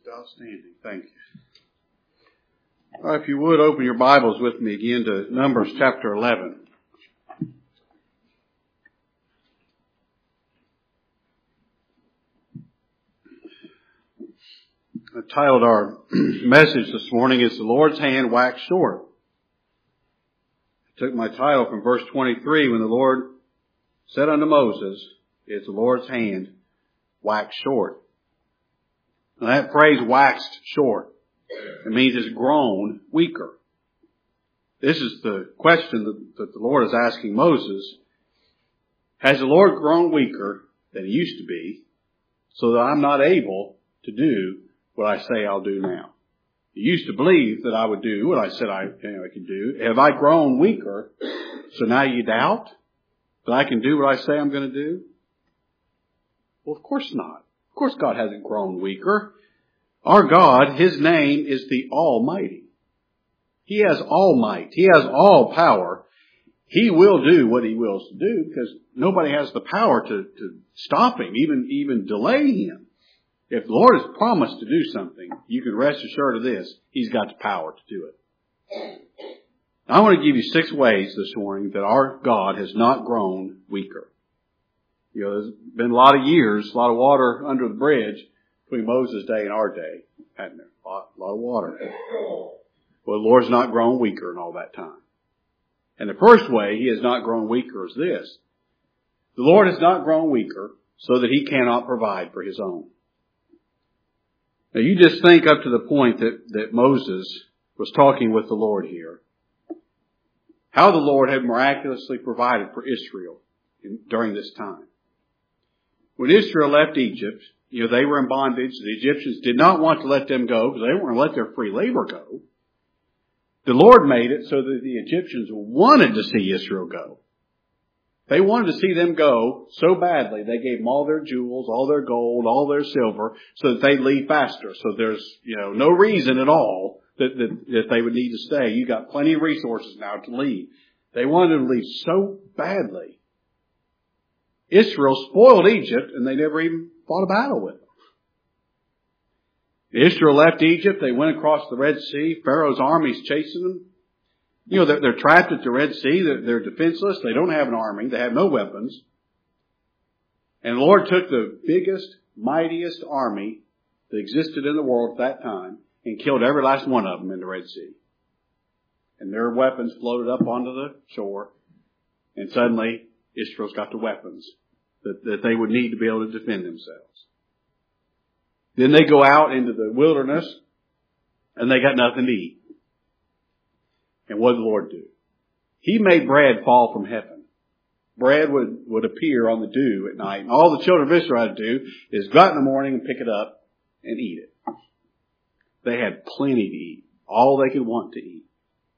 Outstanding. Thank you. All right, if you would, open your Bibles with me again to Numbers chapter 11. I titled our message this morning is The Lord's Hand Waxed Short. I took my title from verse 23 when the Lord said unto Moses, "It's the Lord's hand waxed short." Now that phrase waxed short, it means it's grown weaker. This is the question that the Lord is asking Moses. Has the Lord grown weaker than he used to be so that I'm not able to do what I say I'll do now? You used to believe that I would do what I said I could do. Have I grown weaker so now you doubt that I can do what I say I'm going to do? Well, of course not. Of course God hasn't grown weaker. Our God, His name is the Almighty. He has all might. He has all power. He will do what He wills to do because nobody has the power to stop Him, even delay Him. If the Lord has promised to do something, you can rest assured of this. He's got the power to do it. I want to give you 6 ways this morning that our God has not grown weaker. You know, there's been a lot of years, a lot of water under the bridge between Moses' day and our day. Hadn't there? A lot of water. Well, the Lord's not grown weaker in all that time. And the first way He has not grown weaker is this. The Lord has not grown weaker so that He cannot provide for His own. Now you just think up to the point that Moses was talking with the Lord here. How the Lord had miraculously provided for Israel during this time. When Israel left Egypt, they were in bondage. The Egyptians did not want to let them go because they weren't going to let their free labor go. The Lord made it so that the Egyptians wanted to see Israel go. They wanted to see them go so badly, they gave them all their jewels, all their gold, all their silver, so that they'd leave faster. So there's, no reason at all that they would need to stay. You got plenty of resources now to leave. They wanted to leave so badly. Israel spoiled Egypt, and they never even fought a battle with them. Israel left Egypt. They went across the Red Sea. Pharaoh's army's chasing them. They're trapped at the Red Sea. They're defenseless. They don't have an army. They have no weapons. And the Lord took the biggest, mightiest army that existed in the world at that time and killed every last one of them in the Red Sea. And their weapons floated up onto the shore. And suddenly, Israel's got the weapons that they would need to be able to defend themselves. Then they go out into the wilderness and they got nothing to eat. And what did the Lord do? He made bread fall from heaven. Bread would appear on the dew at night. And all the children of Israel had to do is go out in the morning and pick it up and eat it. They had plenty to eat. All they could want to eat.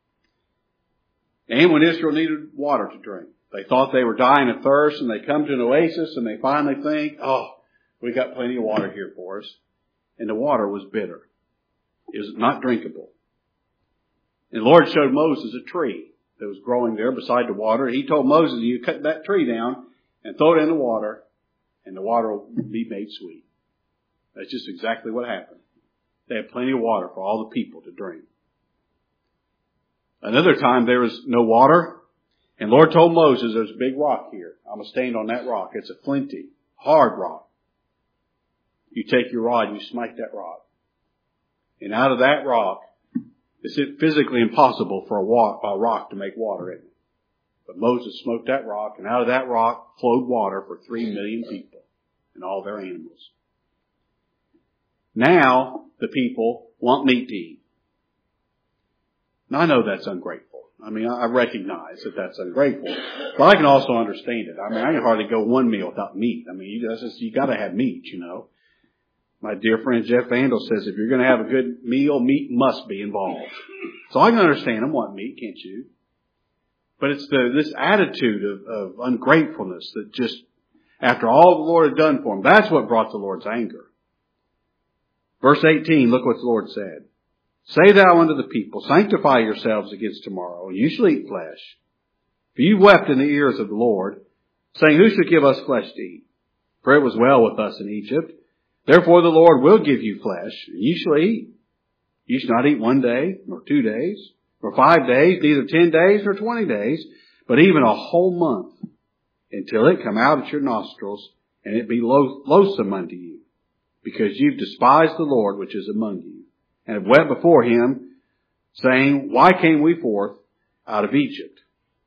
And when Israel needed water to drink, they thought they were dying of thirst, and they come to an oasis, and they finally think, we got plenty of water here for us. And the water was bitter. It was not drinkable. And the Lord showed Moses a tree that was growing there beside the water. He told Moses, you cut that tree down and throw it in the water, and the water will be made sweet. That's just exactly what happened. They had plenty of water for all the people to drink. Another time there was no water. And the Lord told Moses, there's a big rock here. I'm going to stand on that rock. It's a flinty, hard rock. You take your rod and you smite that rock. And out of that rock, it's physically impossible for a rock to make water in it. But Moses smote that rock, and out of that rock flowed water for 3 million people and all their animals. Now the people want meat to eat. Now I know that's ungrateful. I recognize that that's ungrateful, but I can also understand it. I can hardly go one meal without meat. You got to have meat, My dear friend Jeff Vandal says if you're going to have a good meal, meat must be involved. So I can understand them wanting meat, can't you? But it's this attitude of ungratefulness that just, after all the Lord had done for them, that's what brought the Lord's anger. Verse 18, look what the Lord said. Say thou unto the people, sanctify yourselves against tomorrow, and you shall eat flesh. For you wept in the ears of the Lord, saying, who shall give us flesh to eat? For it was well with us in Egypt. Therefore the Lord will give you flesh, and you shall eat. You shall not eat 1 day, nor 2 days, nor 5 days, neither 10 days, nor 20 days, but even a whole month, until it come out at your nostrils, and it be loathsome unto you, because you've despised the Lord which is among you, and have wept before him, saying, why came we forth out of Egypt?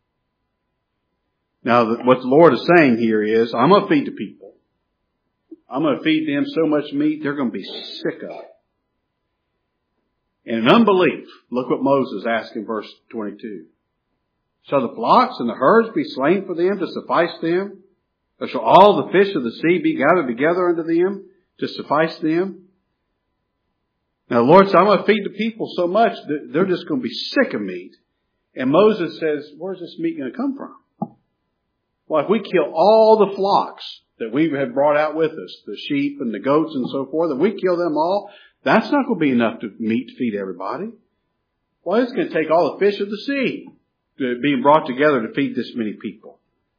Now, what the Lord is saying here is, I'm going to feed the people. I'm going to feed them so much meat, they're going to be sick of it. And in unbelief, look what Moses asked in verse 22. Shall the flocks and the herds be slain for them to suffice them? Or shall all the fish of the sea be gathered together unto them to suffice them? Now the Lord said, I'm going to feed the people so much that they're just going to be sick of meat. And Moses says, where's this meat going to come from? Well, if we kill all the flocks that we have brought out with us, the sheep and the goats and so forth, if we kill them all, that's not going to be enough meat to feed everybody. Well, it's going to take all the fish of the sea being brought together to feed this many people.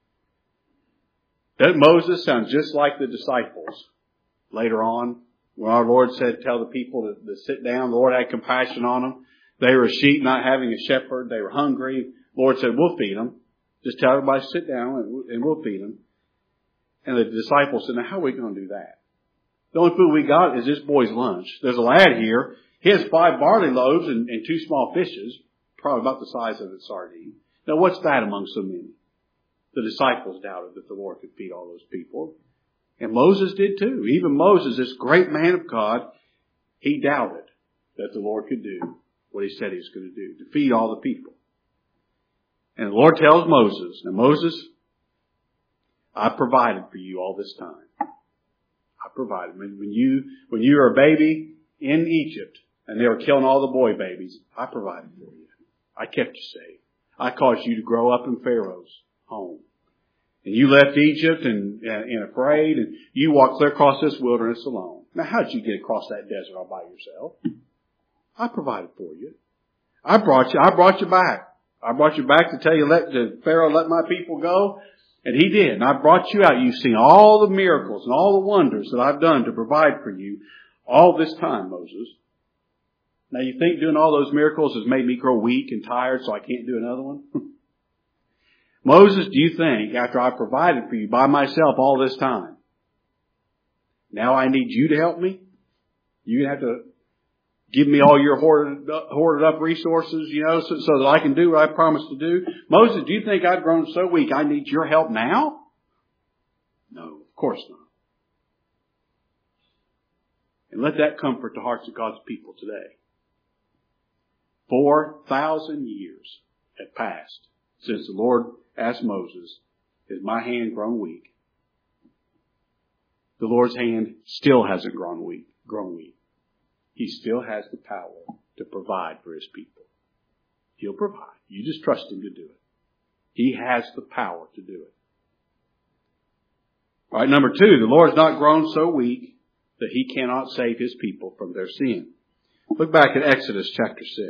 Doesn't Moses sound just like the disciples later on when our Lord said, tell the people to sit down? The Lord had compassion on them. They were sheep not having a shepherd. They were hungry. The Lord said, we'll feed them. Just tell everybody to sit down and we'll feed them. And the disciples said, now how are we going to do that? The only food we got is this boy's lunch. There's a lad here. He has 5 barley loaves and 2 small fishes, probably about the size of a sardine. Now what's that among so many? The disciples doubted that the Lord could feed all those people. And Moses did too. Even Moses, this great man of God, he doubted that the Lord could do what he said he was going to do, to feed all the people. And the Lord tells Moses, now Moses, I provided for you all this time. I provided. When you were a baby in Egypt and they were killing all the boy babies, I provided for you. I kept you safe. I caused you to grow up in Pharaoh's home. And you left Egypt and afraid, and you walked clear across this wilderness alone. Now how did you get across that desert all by yourself? I provided for you. I brought you back. I brought you back to tell you, let Pharaoh let my people go. And he did. And I brought you out. You've seen all the miracles and all the wonders that I've done to provide for you all this time, Moses. Now you think doing all those miracles has made me grow weak and tired so I can't do another one? Moses, do you think after I provided for you by myself all this time, now I need you to help me? You have to give me all your hoarded up resources, so that I can do what I promised to do. Moses, do you think I've grown so weak I need your help now? No, of course not. And let that comfort the hearts of God's people today. 4,000 years have passed since the Lord asked Moses, is my hand grown weak? The Lord's hand still hasn't grown weak. He still has the power to provide for his people. He'll provide. You just trust him to do it. He has the power to do it. All right, number 2, the Lord's not grown so weak that he cannot save his people from their sin. Look back at Exodus chapter 6.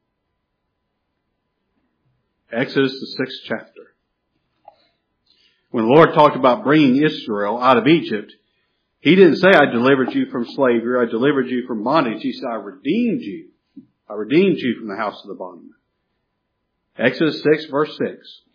Exodus, the 6th chapter. When the Lord talked about bringing Israel out of Egypt, he didn't say, I delivered you from slavery, I delivered you from bondage. He said, I redeemed you. I redeemed you from the house of the bondman. Exodus 6, verse 6.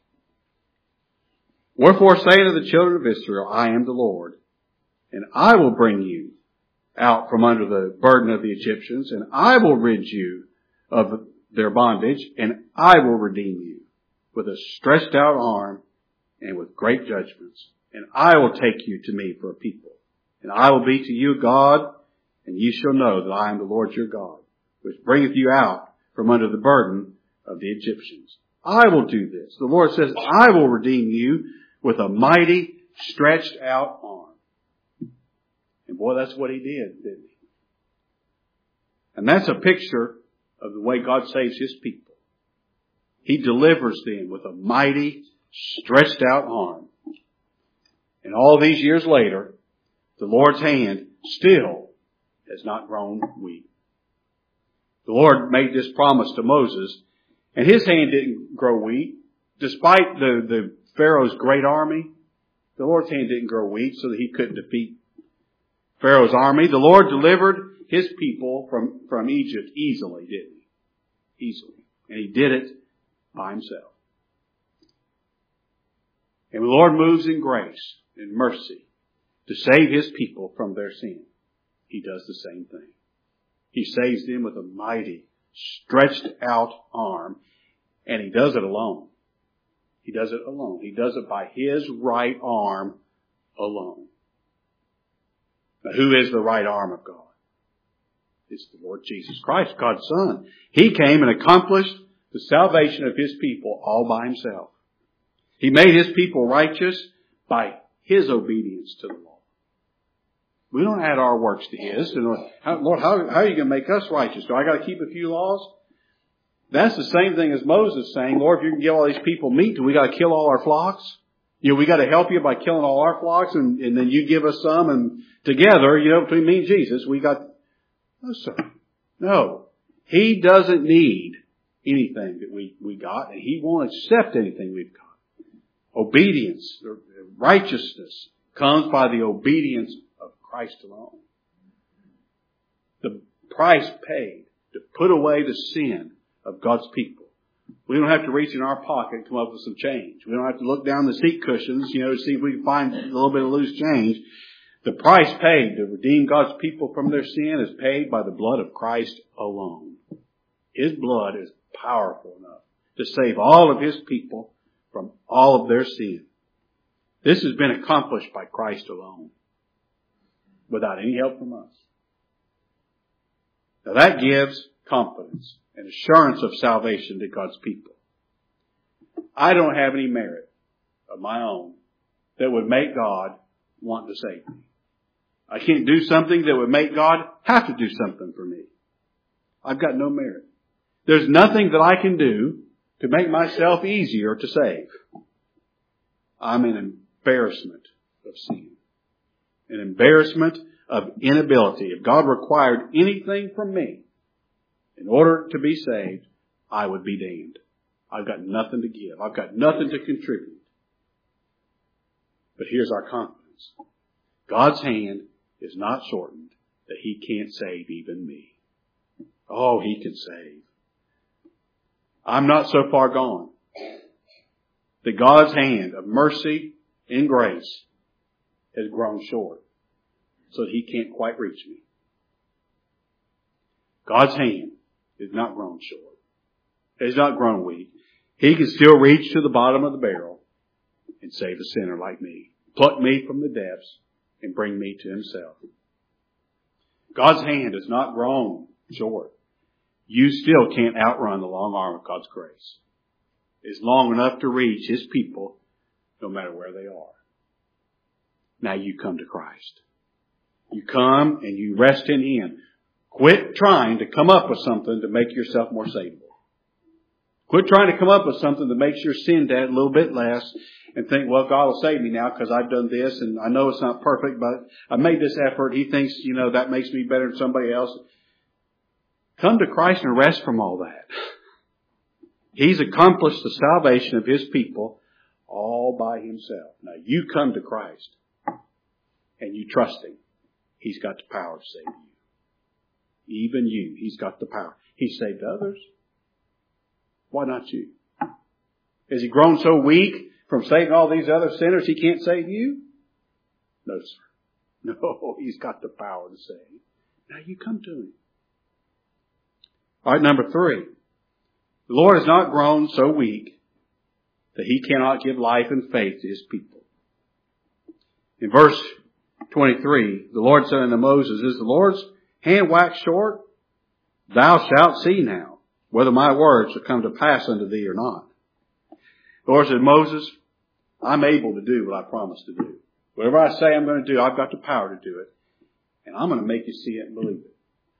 Wherefore say to the children of Israel, I am the Lord, and I will bring you out from under the burden of the Egyptians, and I will rid you of their bondage, and I will redeem you with a stretched out arm and with great judgments, and I will take you to me for a people. And I will be to you God, and you shall know that I am the Lord your God, which bringeth you out from under the burden of the Egyptians. I will do this. The Lord says, I will redeem you with a mighty, stretched out arm. And boy, that's what he did, didn't he? And that's a picture of the way God saves his people. He delivers them with a mighty, stretched out arm. And all these years later, the Lord's hand still has not grown weak. The Lord made this promise to Moses, and his hand didn't grow weak. Despite the Pharaoh's great army, the Lord's hand didn't grow weak so that he couldn't defeat Pharaoh's army. The Lord delivered His people from Egypt easily, didn't He? Easily. And He did it by Himself. And the Lord moves in grace and mercy to save His people from their sin. He does the same thing. He saves them with a mighty, stretched out arm. And He does it alone. He does it alone. He does it by His right arm alone. Now, who is the right arm of God? It's the Lord Jesus Christ, God's Son. He came and accomplished the salvation of His people all by Himself. He made His people righteous by His obedience to the law. We don't add our works to His. Lord, how are you going to make us righteous? Do I got to keep a few laws? That's the same thing as Moses saying, Lord, if you can give all these people meat, do we got to kill all our flocks? We got to help you by killing all our flocks, and then you give us some, and together, between me and Jesus, we got... No, sir. No. He doesn't need anything that we got, and He won't accept anything we've got. Obedience, righteousness, comes by the obedience of Christ alone. The price paid to put away the sin of God's people. We don't have to reach in our pocket and come up with some change. We don't have to look down the seat cushions, to see if we can find a little bit of loose change. The price paid to redeem God's people from their sin is paid by the blood of Christ alone. His blood is powerful enough to save all of His people from all of their sin. This has been accomplished by Christ alone, without any help from us. Now that gives confidence and assurance of salvation to God's people. I don't have any merit of my own that would make God want to save me. I can't do something that would make God have to do something for me. I've got no merit. There's nothing that I can do to make myself easier to save. I'm an embarrassment of sin. An embarrassment of inability. If God required anything from me in order to be saved, I would be damned. I've got nothing to give. I've got nothing to contribute. But here's our confidence. God's hand is not shortened that He can't save even me. Oh, He can save. I'm not so far gone that God's hand of mercy and grace has grown short so that He can't quite reach me. God's hand is not grown short. It has not grown weak. He can still reach to the bottom of the barrel and save a sinner like me. Pluck me from the depths and bring me to Himself. God's hand has not grown short. You still can't outrun the long arm of God's grace. It's long enough to reach His people no matter where they are. Now you come to Christ. You come and you rest in Him. Quit trying to come up with something to make yourself more savable. Quit trying to come up with something that makes your sin debt a little bit less and think, well, God will save me now because I've done this and I know it's not perfect, but I made this effort. He thinks, that makes me better than somebody else. Come to Christ and rest from all that. He's accomplished the salvation of His people all by Himself. Now you come to Christ and you trust Him. He's got the power to save you. Even you. He's got the power. He saved others. Why not you? Has He grown so weak from saving all these other sinners He can't save you? No, sir. No, He's got the power to save. Now you come to Him. All right, number 3. The Lord has not grown so weak that He cannot give life and faith to His people. In verse 23, the Lord said unto Moses, is the Lord's hand waxed short? Thou shalt see now whether my words shall come to pass unto thee or not. The Lord said, Moses, I'm able to do what I promised to do. Whatever I say I'm going to do, I've got the power to do it. And I'm going to make you see it and believe it.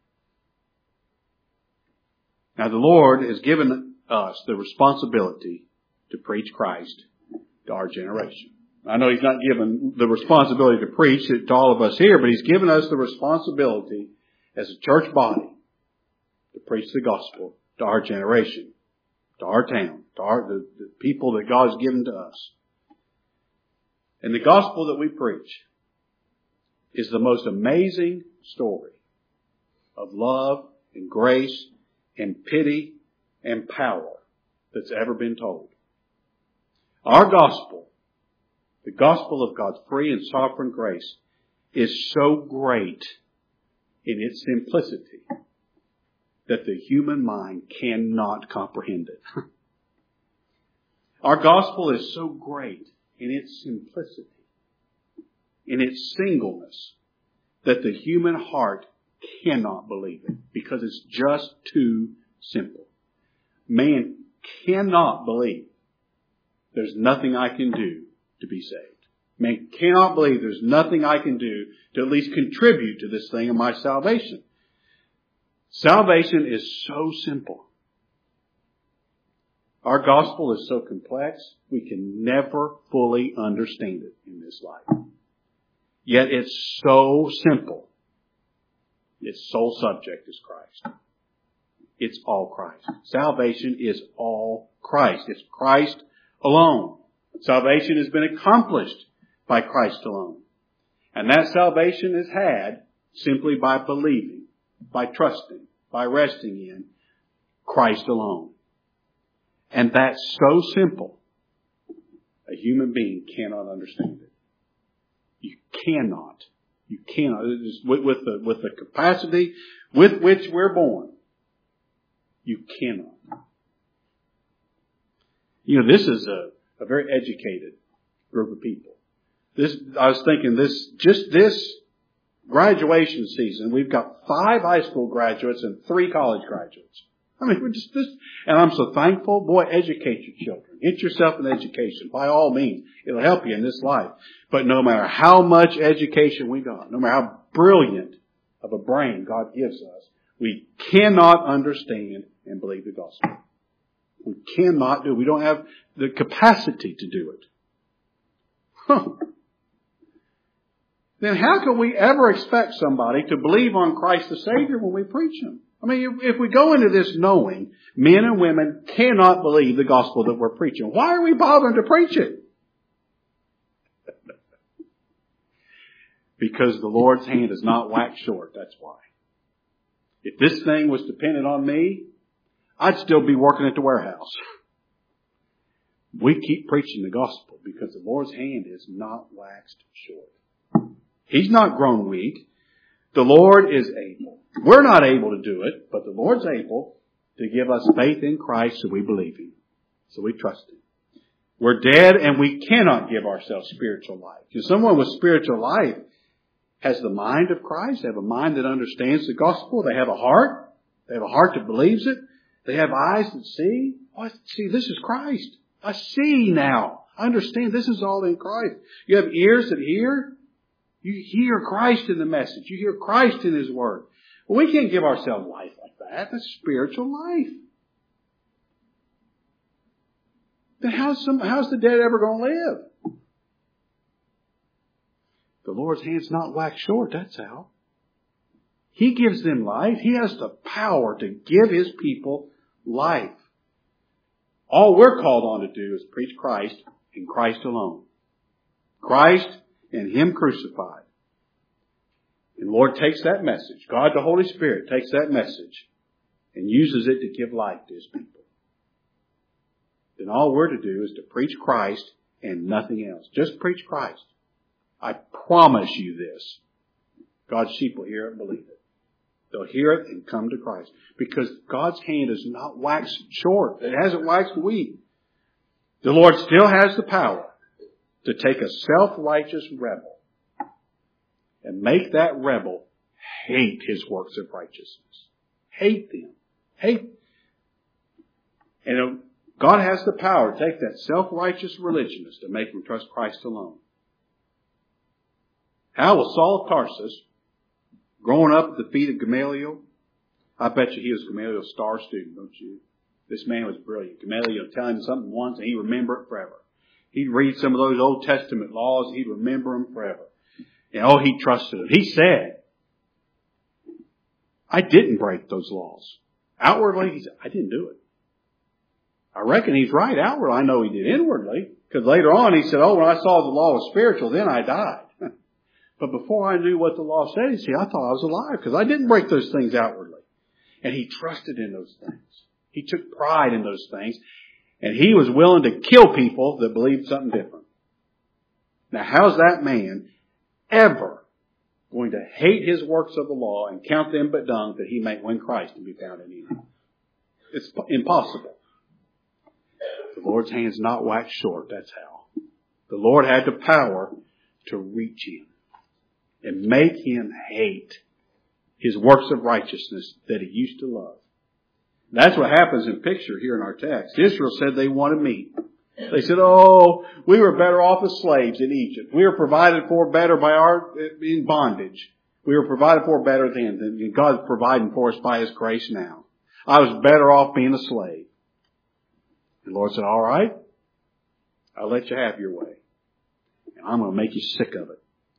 Now the Lord has given us the responsibility to preach Christ to our generation. I know He's not given the responsibility to preach it to all of us here, but He's given us the responsibility as a church body to preach the gospel to our generation, to our town, to the people that God's given to us. And the gospel that we preach is the most amazing story of love and grace and pity and power that's ever been told. Our gospel, the gospel of God's free and sovereign grace, is so great in its simplicity that the human mind cannot comprehend it. Our gospel is so great in its simplicity, in its singleness, that the human heart cannot believe it because it's just too simple. Man cannot believe there's nothing I can do to be saved. Man cannot believe there's nothing I can do to at least contribute to this thing of my salvation. Salvation is so simple. Our gospel is so complex, we can never fully understand it in this life. Yet it's so simple. Its sole subject is Christ. It's all Christ. Salvation is all Christ. It's Christ alone. Salvation has been accomplished by Christ alone. And that salvation is had simply by believing, by trusting, by resting in Christ alone. And that's so simple, a human being cannot understand it. You cannot. You cannot. With the capacity with which we're born, you cannot. You know, this is a very educated group of people. I was thinking this graduation season, we've got 5 high school graduates and 3 college graduates. I mean, and I'm so thankful. Boy, educate your children. Get yourself an education. By all means, it'll help you in this life. But no matter how much education we got, no matter how brilliant of a brain God gives us, we cannot understand and believe the gospel. We cannot do it. We don't have the capacity to do it. Then how can we ever expect somebody to believe on Christ the Savior when we preach Him? I mean, if we go into this knowing men and women cannot believe the gospel that we're preaching, why are we bothering to preach it? Because the Lord's hand is not waxed short, that's why. If this thing was dependent on me, I'd still be working at the warehouse. We keep preaching the gospel because the Lord's hand is not waxed short. He's not grown weak. The Lord is able. We're not able to do it, but the Lord's able to give us faith in Christ so we believe Him. So we trust Him. We're dead and we cannot give ourselves spiritual life. If someone with spiritual life has the mind of Christ, they have a mind that understands the gospel, they have a heart that believes it, they have eyes that see. Oh, see, this is Christ. I see now. I understand this is all in Christ. You have ears that hear. You hear Christ in the message. You hear Christ in His Word. Well, we can't give ourselves life like that. That's spiritual life. Then how's the dead ever going to live? The Lord's hand's not waxed short, that's how. He gives them life. He has the power to give His people life. All we're called on to do is preach Christ and Christ alone. Christ and Him crucified. And the Lord takes that message. God the Holy Spirit takes that message and uses it to give life to His people. Then all we're to do is to preach Christ and nothing else. Just preach Christ. I promise you this. God's sheep will hear it and believe it. They'll hear it and come to Christ. Because God's hand is not waxed short. It hasn't waxed weak. The Lord still has the power to take a self-righteous rebel and make that rebel hate His works of righteousness. Hate them. Hate. And God has the power to take that self-righteous religionist and make him trust Christ alone. How was Saul of Tarsus, growing up at the feet of Gamaliel? I bet you he was Gamaliel's star student, don't you? This man was brilliant. Gamaliel would tell him something once and he'd remember it forever. He'd read some of those Old Testament laws and he'd remember them forever. And he trusted them. He said, I didn't break those laws. Outwardly, he said, I didn't do it. I reckon he's right. Outwardly, I know he did. Inwardly, because later on he said, when I saw the law was spiritual, then I died. But before I knew what the law said, you see, I thought I was alive because I didn't break those things outwardly. And he trusted in those things. He took pride in those things. And he was willing to kill people that believed something different. Now, how's that man ever going to hate his works of the law and count them but dung that he might win Christ and be found in him? It's impossible. The Lord's hand's not waxed short, that's how. The Lord had the power to reach him and make him hate his works of righteousness that he used to love. That's what happens in picture here in our text. Israel said they wanted meat. They said, oh, we were better off as slaves in Egypt. We were provided for better in bondage. We were provided for better then than God's providing for us by His grace now. I was better off being a slave. And the Lord said, all right, I'll let you have your way. And I'm going to make you sick of it.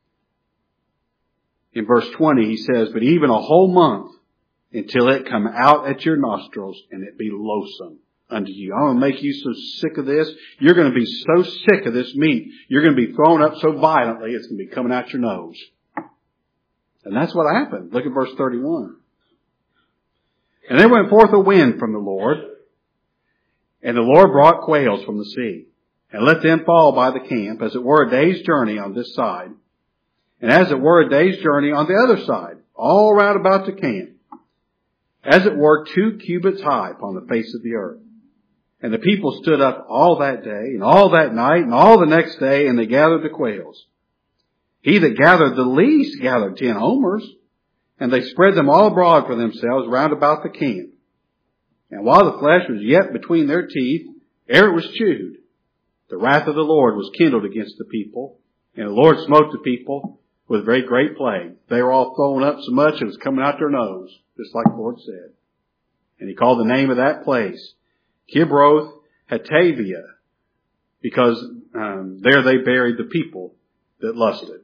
In verse 20, he says, but even a whole month until it come out at your nostrils and it be loathsome unto you. I'm going to make you so sick of this. You're going to be so sick of this meat. You're going to be thrown up so violently it's going to be coming out your nose. And that's what happened. Look at verse 31. And there went forth a wind from the Lord, and the Lord brought quails from the sea, and let them fall by the camp, as it were a day's journey on this side, and as it were a day's journey on the other side, all round about the camp, as it were 2 cubits high upon the face of the earth. And the people stood up all that day, and all that night, and all the next day, and they gathered the quails. He that gathered the least gathered 10 homers, and they spread them all abroad for themselves round about the camp. And while the flesh was yet between their teeth, ere it was chewed, the wrath of the Lord was kindled against the people, and the Lord smote the people with a very great plague. They were all thrown up so much it was coming out their nose, just like the Lord said. And He called the name of that place Kibroth Hattaavah, because there they buried the people that lusted.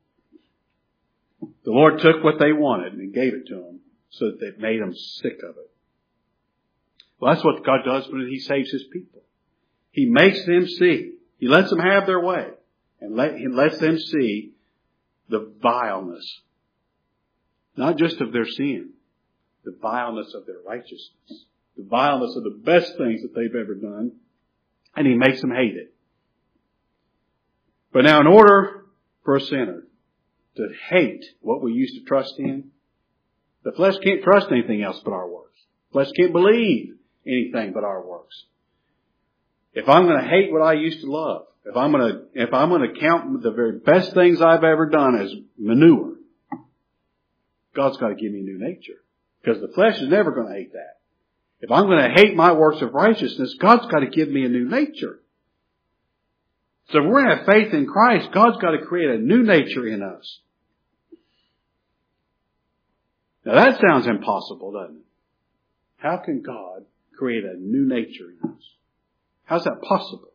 The Lord took what they wanted and gave it to them so that it made them sick of it. Well, that's what God does when He saves His people. He makes them see. He lets them have their way and He lets them see the vileness, not just of their sin, the vileness of their righteousness, the vileness of the best things that they've ever done, and He makes them hate it. But now, in order for a sinner to hate what we used to trust in, the flesh can't trust anything else but our works. The flesh can't believe anything but our works. If I'm going to hate what I used to love, if I'm going to count the very best things I've ever done as manure, God's got to give me a new nature. Because the flesh is never going to hate that. If I'm going to hate my works of righteousness, God's got to give me a new nature. So if we're going to have faith in Christ, God's got to create a new nature in us. Now that sounds impossible, doesn't it? How can God create a new nature in us? How's that possible?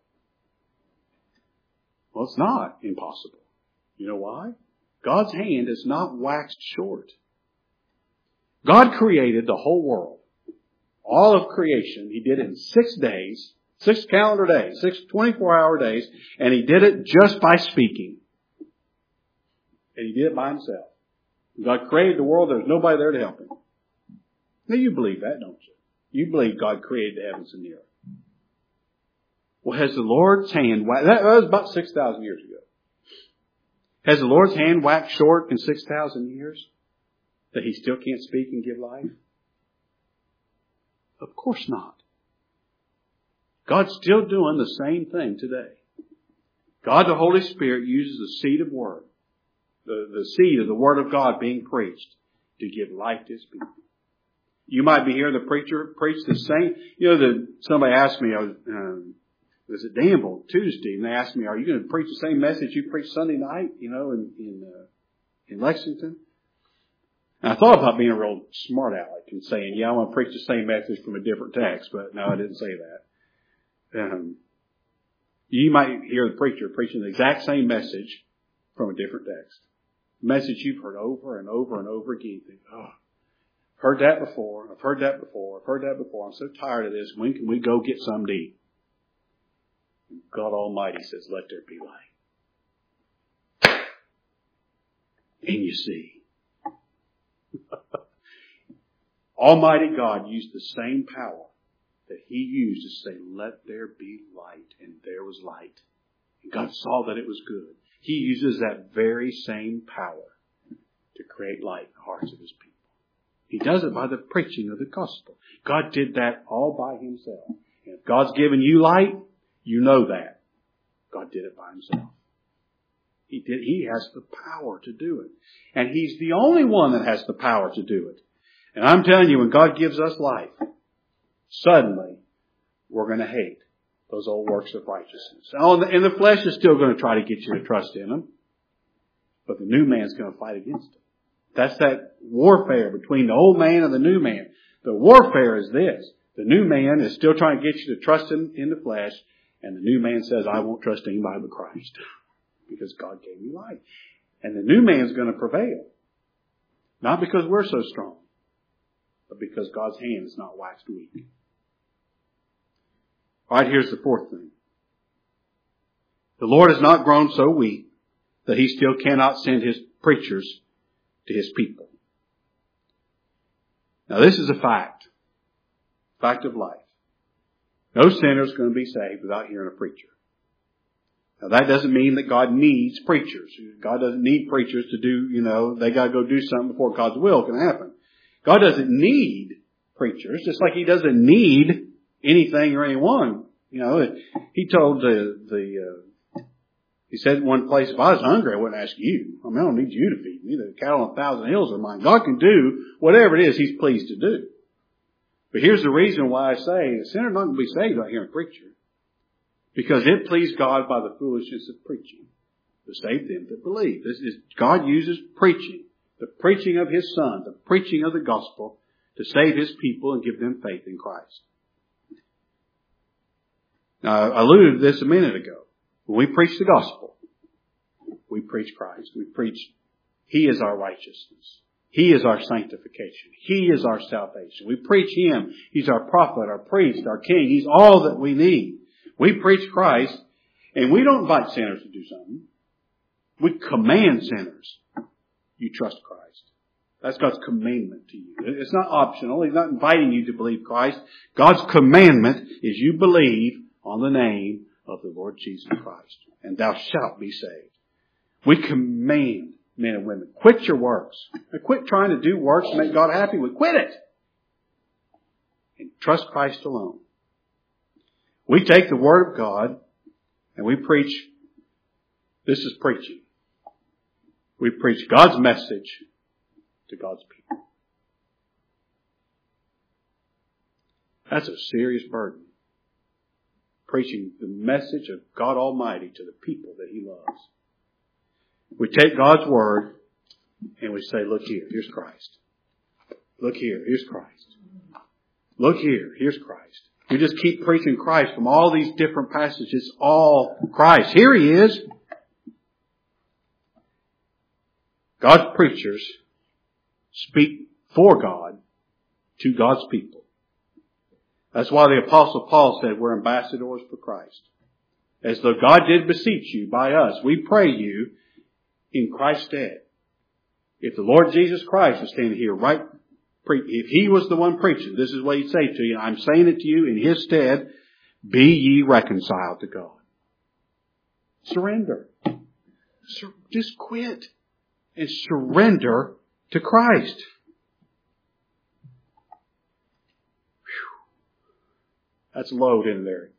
Well, it's not impossible. You know why? God's hand is not waxed short. God created the whole world. All of creation, He did it in 6 days, 6 calendar days, 6 24-hour days, and He did it just by speaking. And He did it by Himself. God created the world, there's nobody there to help Him. Now you believe that, don't you? You believe God created the heavens and the earth. Well, has the Lord's hand, that was about 6,000 years ago. Has the Lord's hand waxed short in 6,000 years? That He still can't speak and give life? Of course not. God's still doing the same thing today. God the Holy Spirit uses the seed of word, the seed of the Word of God being preached to give life to His people. You might be hearing the preacher preach the same. You know, somebody asked me, was it Danville Tuesday, and they asked me, are you going to preach the same message you preached Sunday night, in Lexington? And I thought about being a real smart aleck and saying, yeah, I want to preach the same message from a different text, but no, I didn't say that. You might hear the preacher preaching the exact same message from a different text. A message you've heard over and over and over again. You think, oh, I've heard that before. I've heard that before. I've heard that before. I'm so tired of this. When can we go get something to eat? God Almighty says, let there be light. And you see. Almighty God used the same power that He used to say, let there be light. And there was light. And God saw that it was good. He uses that very same power to create light in the hearts of His people. He does it by the preaching of the gospel. God did that all by Himself. And if God's given you light, you know that. God did it by Himself. He has the power to do it. And He's the only one that has the power to do it. And I'm telling you, when God gives us life, suddenly we're going to hate those old works of righteousness. And the flesh is still going to try to get you to trust in them. But the new man's going to fight against it. That's that warfare between the old man and the new man. The warfare is this. The new man is still trying to get you to trust in the flesh. And the new man says, I won't trust anybody but Christ. Because God gave me life. And the new man's going to prevail. Not because we're so strong. But because God's hand is not waxed weak. Alright, here's the fourth thing. The Lord has not grown so weak that He still cannot send His preachers to His people. Now this is a fact. Fact of life. No sinner is going to be saved without hearing a preacher. Now that doesn't mean that God needs preachers. God doesn't need preachers to do, they got to go do something before God's will can happen. God doesn't need preachers, just like He doesn't need anything or anyone. He told He said in one place, if I was hungry, I wouldn't ask you. I don't need you to feed me. The cattle on 1,000 hills are mine. God can do whatever it is He's pleased to do. But here's the reason why I say a sinner's not going to be saved without hearing a preacher. Because it pleased God by the foolishness of preaching to save them that believe. God uses preaching, the preaching of His Son, the preaching of the gospel to save His people and give them faith in Christ. Now, I alluded to this a minute ago. When we preach the gospel, we preach Christ. We preach He is our righteousness. He is our sanctification. He is our salvation. We preach Him. He's our prophet, our priest, our king. He's all that we need. We preach Christ, and we don't invite sinners to do something. We command sinners. You trust Christ. That's God's commandment to you. It's not optional. He's not inviting you to believe Christ. God's commandment is you believe on the name of the Lord Jesus Christ, and thou shalt be saved. We command men and women, quit your works. Quit trying to do works to make God happy with. Quit it. And trust Christ alone. We take the Word of God and we preach. This is preaching. We preach God's message to God's people. That's a serious burden. Preaching the message of God Almighty to the people that He loves. We take God's Word and we say, look here, here's Christ. Look here, here's Christ. Look here, here's Christ. We just keep preaching Christ from all these different passages, all Christ. Here He is. God's preachers speak for God to God's people. That's why the Apostle Paul said we're ambassadors for Christ. As though God did beseech you by us, we pray you in Christ's stead. If the Lord Jesus Christ is standing here if He was the one preaching, this is what He'd say to you. I'm saying it to you in His stead. Be ye reconciled to God. Surrender. Just quit and surrender to Christ. That's a load in there.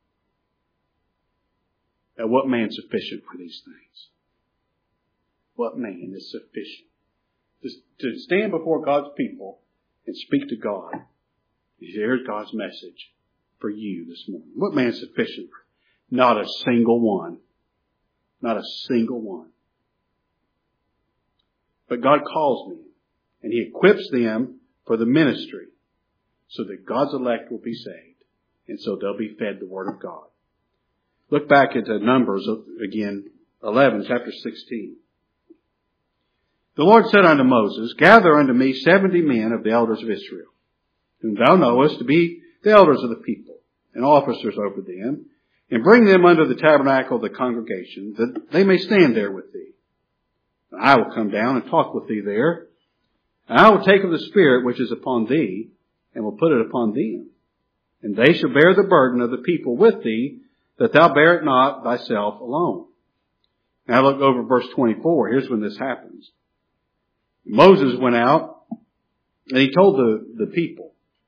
Now, what man is sufficient for these things? What man is sufficient to stand before God's people and speak to God? Here's God's message for you this morning. What man is sufficient? Not a single one. Not a single one. But God calls me, and He equips them for the ministry so that God's elect will be saved, and so they'll be fed the Word of God. Look back into Numbers again, 11, chapter 16. The Lord said unto Moses, gather unto me 70 men of the elders of Israel, whom thou knowest to be the elders of the people, and officers over them, and bring them unto the tabernacle of the congregation, that they may stand there with thee. And I will come down and talk with thee there. And I will take of the Spirit which is upon thee, and will put it upon them. And they shall bear the burden of the people with thee, that thou bear it not thyself alone. Now look over verse 24. Here's when this happens. Moses went out, and he told the people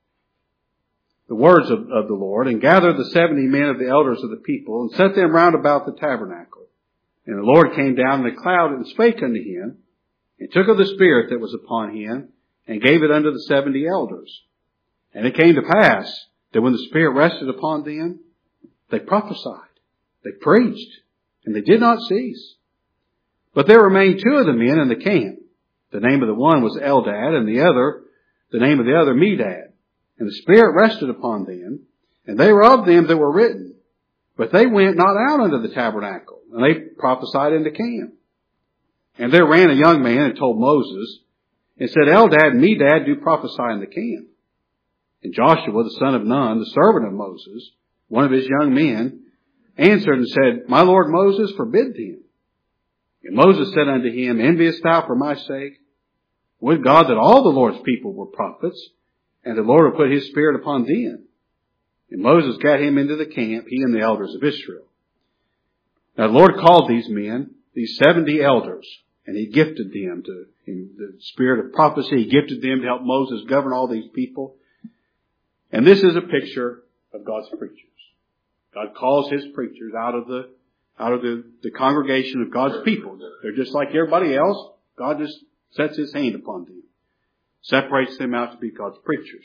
the words of the Lord, and gathered the 70 men of the elders of the people, and set them round about the tabernacle. And the Lord came down in a cloud and spake unto him, and took of the Spirit that was upon him, and gave it unto the 70 elders. And it came to pass that when the Spirit rested upon them, they prophesied, they preached, and they did not cease. But there remained 2 of the men in the camp. The name of the one was Eldad, and the name of the other Medad. And the Spirit rested upon them, and they were of them that were written. But they went not out unto the tabernacle, and they prophesied in the camp. And there ran a young man and told Moses, and said, Eldad and Medad do prophesy in the camp. And Joshua, the son of Nun, the servant of Moses, one of his young men, answered and said, My Lord Moses, forbid them. And Moses said unto him, Enviest thou for my sake? Would God that all the Lord's people were prophets, and the Lord would put his Spirit upon them. And Moses got him into the camp, he and the elders of Israel. Now the Lord called these men, these 70 elders, and he gifted them in the spirit of prophecy. He gifted them to help Moses govern all these people. And this is a picture of God's preachers. God calls his preachers out of the congregation of God's people. They're just like everybody else. God just sets his hand upon them. Separates them out to be God's preachers.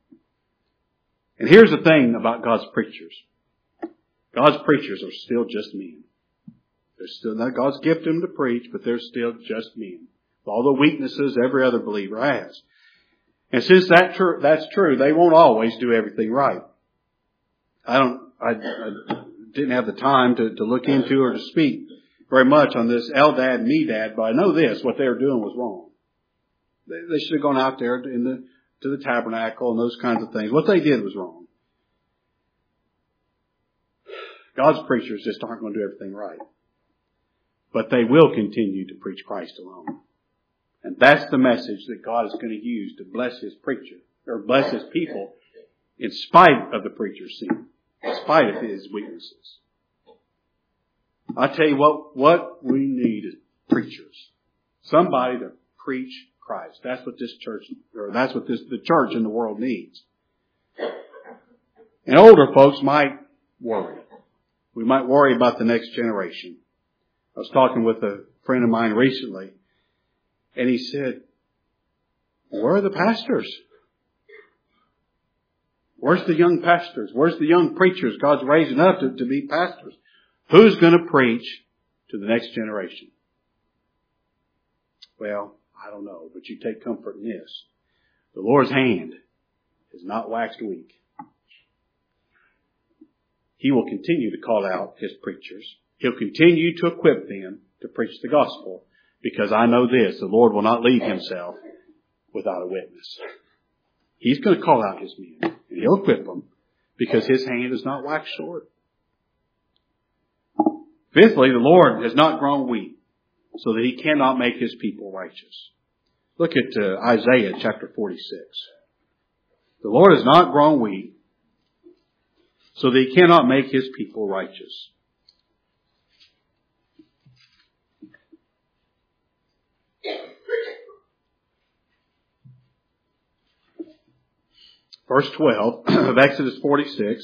And here's the thing about God's preachers. God's preachers are still just men. They're still not God's gifted them to preach, but they're still just men. With all the weaknesses every other believer has. And since that's true, they won't always do everything right. I didn't have the time to look into or to speak very much on this Eldad and Medad, but I know this, what they were doing was wrong. They should have gone out there to the tabernacle and those kinds of things. What they did was wrong. God's preachers just aren't going to do everything right. But they will continue to preach Christ alone. And that's the message that God is going to use to bless his preacher, or bless his people, in spite of the preacher's sin, in spite of his weaknesses. I tell you what we need is preachers. Somebody to preach Christ. That's what this church, or that's what the church in the world needs. And older folks might worry. We might worry about the next generation. I was talking with a friend of mine recently, and he said, where are the pastors? Where's the young pastors? Where's the young preachers God's raising up to be pastors? Who's going to preach to the next generation? Well, I don't know, but you take comfort in this. The Lord's hand is not waxed weak. He will continue to call out his preachers. He'll continue to equip them to preach the gospel, because I know this, the Lord will not leave himself without a witness. He's going to call out his men, and he'll equip them, because his hand is not waxed short. Fifthly, the Lord has not grown weak, so that he cannot make his people righteous. Look at Isaiah chapter 46. The Lord has not grown weak, so that he cannot make his people righteous. Verse 12 of Exodus 46.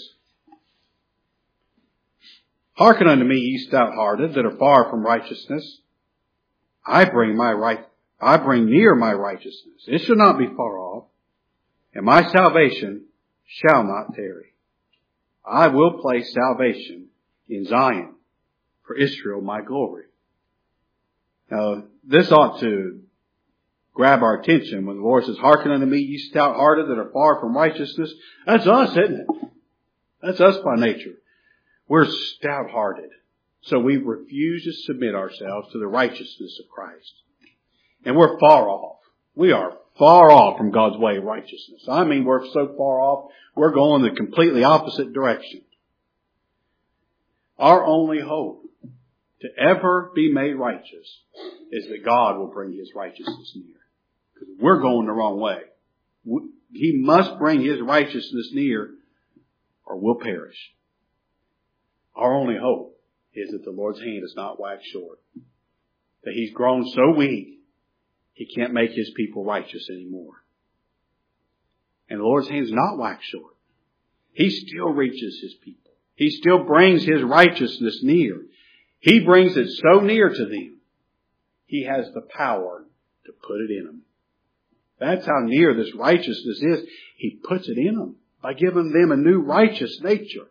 Hearken unto me, ye stout-hearted, that are far from righteousness. I bring near my righteousness. It shall not be far off, and my salvation shall not tarry. I will place salvation in Zion, for Israel my glory. Now, this ought to grab our attention when the Lord says, hearken unto me, ye stout-hearted that are far from righteousness. That's us, isn't it? That's us by nature. We're stout-hearted. So we refuse to submit ourselves to the righteousness of Christ. And we're far off. We are far off from God's way of righteousness. I mean, we're so far off, we're going the completely opposite direction. Our only hope to ever be made righteous is that God will bring His righteousness near. Because we're going the wrong way. He must bring His righteousness near or we'll perish. Our only hope is that the Lord's hand is not waxed short. That He's grown so weak, He can't make His people righteous anymore. And the Lord's hand is not waxed short. He still reaches His people. He still brings His righteousness near. He brings it so near to them, He has the power to put it in them. That's how near this righteousness is. He puts it in them by giving them a new righteous nature.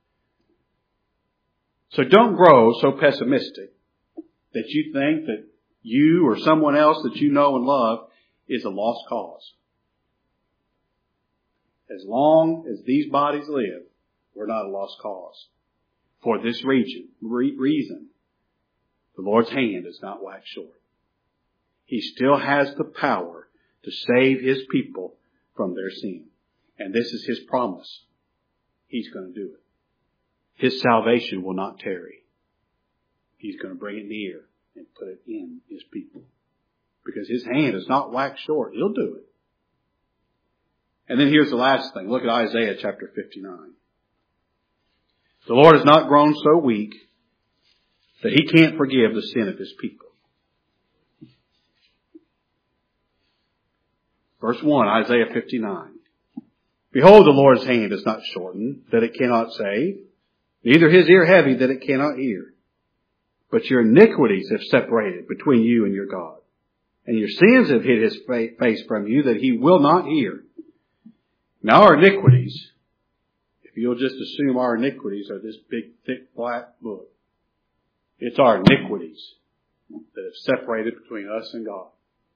So don't grow so pessimistic that you think that you or someone else that you know and love is a lost cause. As long as these bodies live, we're not a lost cause. For this reason, the Lord's hand is not waxed short. He still has the power to save His people from their sin. And this is His promise. He's going to do it. His salvation will not tarry. He's going to bring it near and put it in His people. Because His hand is not waxed short. He'll do it. And then here's the last thing. Look at Isaiah chapter 59. The Lord has not grown so weak that He can't forgive the sin of His people. Verse 1, Isaiah 59. Behold, the Lord's hand is not shortened, that it cannot save, neither His ear heavy, that it cannot hear. But your iniquities have separated between you and your God, and your sins have hid His face from you, that He will not hear. Now our iniquities, if you'll just assume our iniquities are this big, thick, black book, it's our iniquities that have separated between us and God.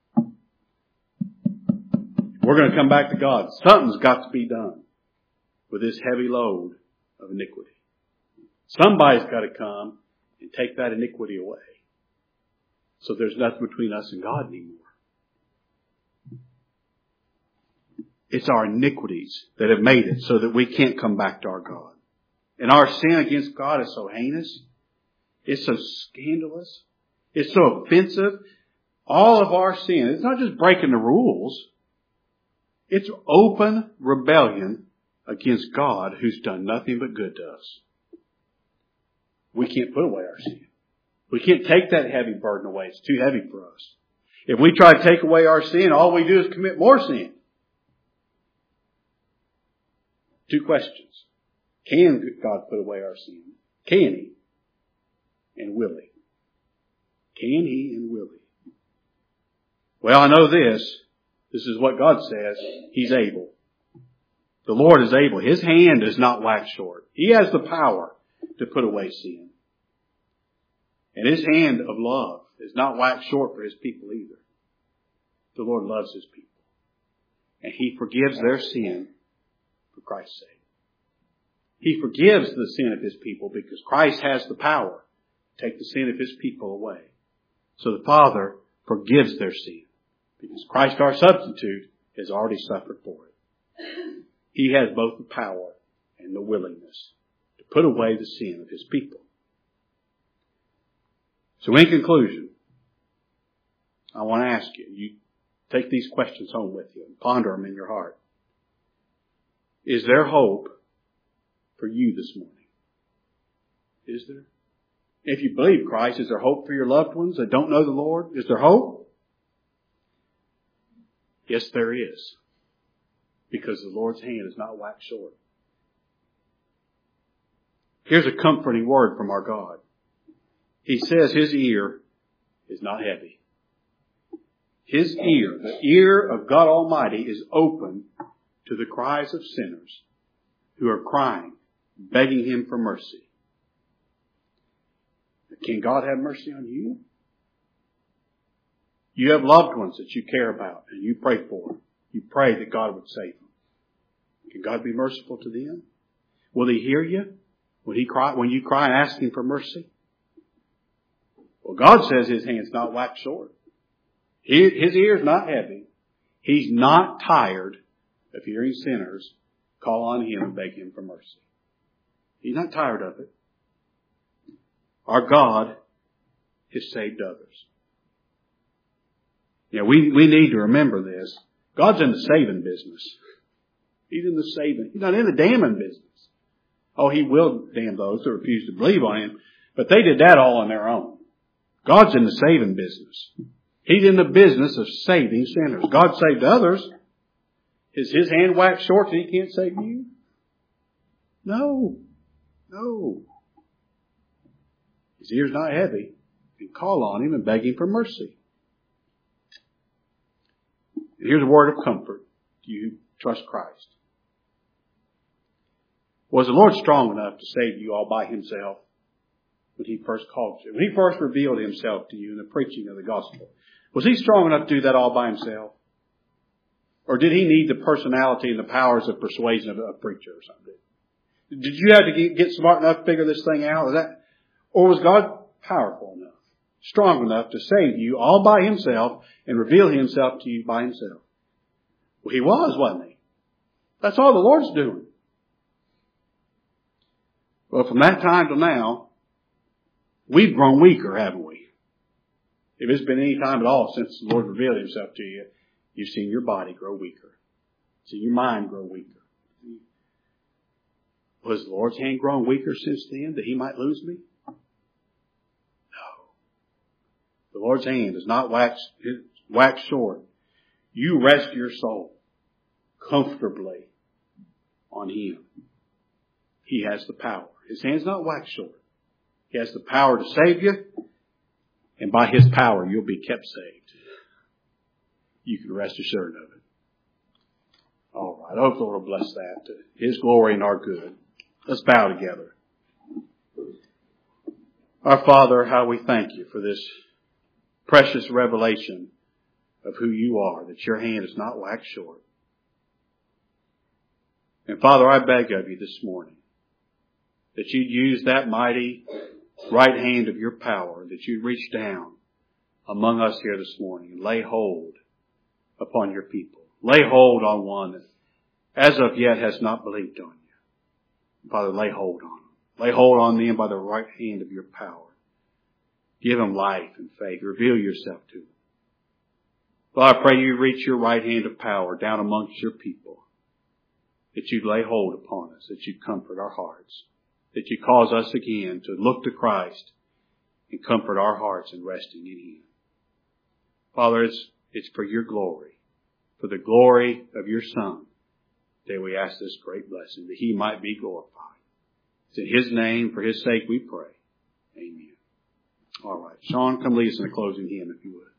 We're going to come back to God. Something's got to be done with this heavy load of iniquity. Somebody's got to come and take that iniquity away. So there's nothing between us and God anymore. It's our iniquities that have made it so that we can't come back to our God. And our sin against God is so heinous. It's so scandalous. It's so offensive. All of our sin, it's not just breaking the rules. It's open rebellion against God who's done nothing but good to us. We can't put away our sin. We can't take that heavy burden away. It's too heavy for us. If we try to take away our sin, all we do is commit more sin. Two questions. Can God put away our sin? Can He? And will He? Can He and will He? Well, I know this. This is what God says. He's able. The Lord is able. His hand is not waxed short. He has the power to put away sin. And His hand of love is not waxed short for His people either. The Lord loves His people. And He forgives their sin for Christ's sake. He forgives the sin of His people because Christ has the power to take the sin of His people away. So the Father forgives their sin because Christ, our substitute, has already suffered for it. He has both the power and the willingness to put away the sin of His people. So in conclusion, I want to ask you, you take these questions home with you and ponder them in your heart. Is there hope for you this morning? Is there? If you believe Christ, is there hope for your loved ones that don't know the Lord? Is there hope? Yes, there is. Because the Lord's hand is not waxed short. Here's a comforting word from our God. He says His ear is not heavy. His ear, the ear of God Almighty, is open to the cries of sinners who are crying, begging Him for mercy. Can God have mercy on you? You have loved ones that you care about and you pray for. You pray that God would save them. Can God be merciful to them? Will He hear you when you cry and ask Him for mercy? Well, God says His hand's not waxed short. His ear's not heavy. He's not tired of hearing sinners call on Him and beg Him for mercy. He's not tired of it. Our God has saved others. Yeah, we need to remember this. God's in the saving business. He's in the saving. He's not in the damning business. Oh, He will damn those that refuse to believe on Him. But they did that all on their own. God's in the saving business. He's in the business of saving sinners. God saved others. Is His hand waxed short that He can't save you? No. No. His ear's not heavy. You can call on Him and beg Him for mercy. And here's a word of comfort to you who trust Christ. Was the Lord strong enough to save you all by Himself when He first called you? When He first revealed Himself to you in the preaching of the gospel? Was He strong enough to do that all by Himself? Or did He need the personality and the powers of persuasion of a preacher or something? Did you have to get smart enough to figure this thing out? Or was God powerful enough, strong enough to save you all by Himself and reveal Himself to you by Himself? Well, He was, wasn't He? That's all the Lord's doing. Well, from that time till now, we've grown weaker, haven't we? If it's been any time at all since the Lord revealed Himself to you, you've seen your body grow weaker. Seen your mind grow weaker. Was the Lord's hand grown weaker since then that He might lose me? No. The Lord's hand is not waxed short. You rest your soul comfortably on Him. He has the power. His hand's not waxed short. He has the power to save you, and by His power you'll be kept saved. You can rest assured of it. All right. I hope the Lord will bless that to His glory and our good. Let's bow together. Our Father, how we thank You for this precious revelation of who You are, that Your hand is not waxed short. And Father, I beg of You this morning that You'd use that mighty right hand of Your power, that You'd reach down among us here this morning and lay hold upon Your people. Lay hold on one that as of yet has not believed on You. Father, lay hold on them. Lay hold on them by the right hand of Your power. Give them life and faith. Reveal Yourself to them. Father, I pray You reach Your right hand of power down amongst Your people. That You'd lay hold upon us. That You'd comfort our hearts. That You cause us again to look to Christ and comfort our hearts in resting in Him. Father, it's for Your glory. For the glory of Your Son. That we ask this great blessing, that He might be glorified. It's in His name, for His sake we pray. Amen. All right. Sean, come lead us in a closing hymn if you would.